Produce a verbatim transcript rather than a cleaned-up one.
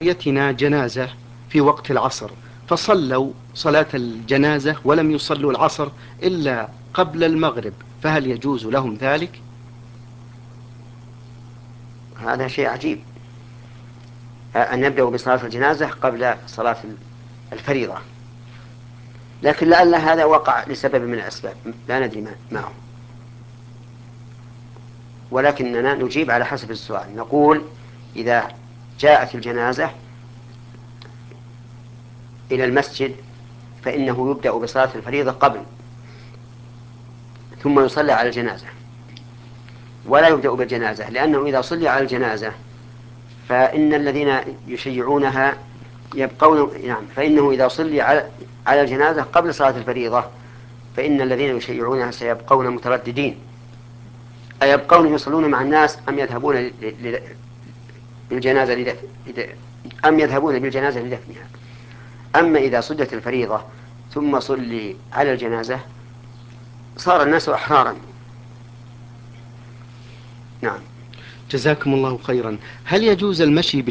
قريتنا جنازة في وقت العصر، فصلوا صلاة الجنازة ولم يصلوا العصر إلا قبل المغرب، فهل يجوز لهم ذلك؟ هذا شيء عجيب أن يبدأوا بصلاة الجنازة قبل صلاة الفريضة، لكن لعل هذا وقع لسبب من الأسباب لا ندري ما هو، ولكننا نجيب على حسب السؤال. نقول إذا جاءت الجنازة إلى المسجد فإنه يبدأ بصلاة الفريضة قبل، ثم يصلى على الجنازة، ولا يبدأ بالجنازة، لأنه إذا صلي على الجنازة فإن الذين يشيعونها يبقون، نعم، فإنه إذا صلي على على الجنازة قبل صلاة الفريضة فإن الذين يشيعونها سيبقون مترددين، أيبقون يصلون مع الناس أم يذهبون بالجنازة لدفن أم يذهبون بالجنازة لدفنها. أما إذا صلت الفريضة ثم صلي على الجنازة صار الناس أحرارا. نعم. جزاكم الله خيرا. هل يجوز المشي